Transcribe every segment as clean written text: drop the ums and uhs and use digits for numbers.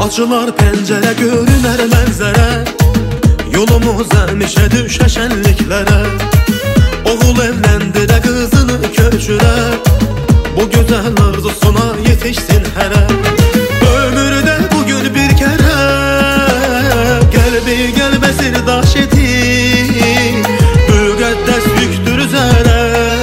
Açılar pencere, görüner mənzərə. Yolumuz əmişə düşə şənliklərə. Oğul evləndi də qızını köçürə. Bu gözəl arzusuna yetişsin hərə. Ömürdə bugün bir kərə, qəlbi qəlbəsir daş edir. Müqəddəs yüktür üzərə,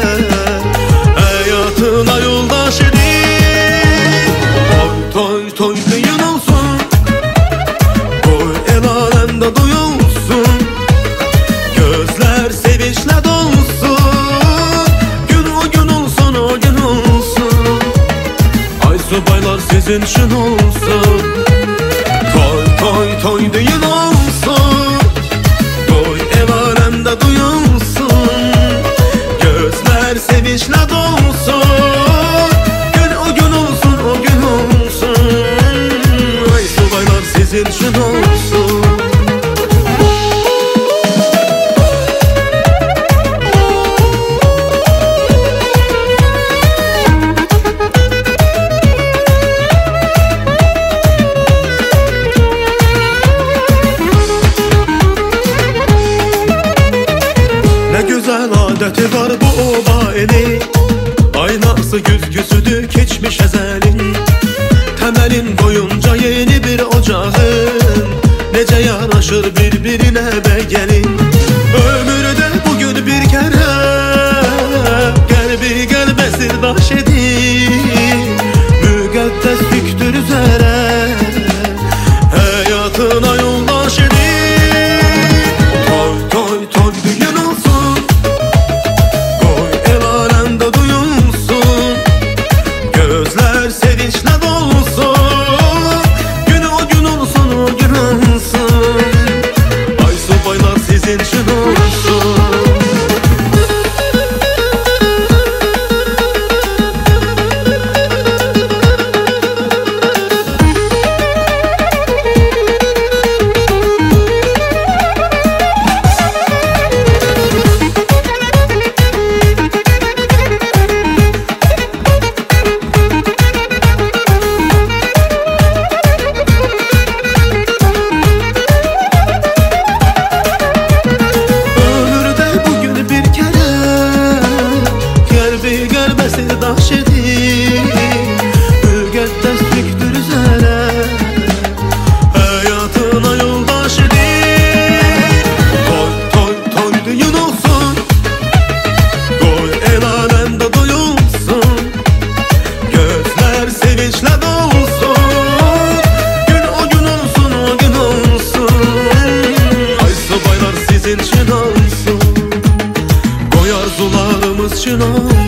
həyatına yoldaş edir. Toy toy düyün olsun, qoy el aləmdə duyulsun. Gözlər sevinçlə dolsun, gün o gün olsun, o gün olsun. Ay subaylar sizin üçün olsun. Toy toy toy düyün olsun, qoy el aləmdə duyulsun. Gözlər sevinçlə dolsun, gün o gün olsun, o gün olsun. Ay subaylar sizin üçün olsun. Güzel adeti var bu oba eli. Aynası güzgüsüdür keçmiş əzəlin. Təməlin boyunca yeni bir ocağın. Necə yaraşır bir-birinə bəy gəlin. Ömürdə bugün bir kərə, qəlbi qəlbəsir daş edir. Müqəddəs yüktür üzərə, həyatına yoldaş edir. Toy toy toy düyün olsun, qoy el aləmdə duyulsun. Gözlər sevinçlə dolsun, gün o gün olsun, o gün olsun. Ay subaylar sizin üçün olsun. Daş edir, müqəddəs yüktür üzərə, həyatına yoldaş edir. Toy toy toy düyün olsun, qoy el aləmdə duyulsun. Gözlər sevinçlə dolsun, gün o gün olsun, o gün olsun. Ay subaylar sizin üçün olsun, qoy arzularımız üçün olsun.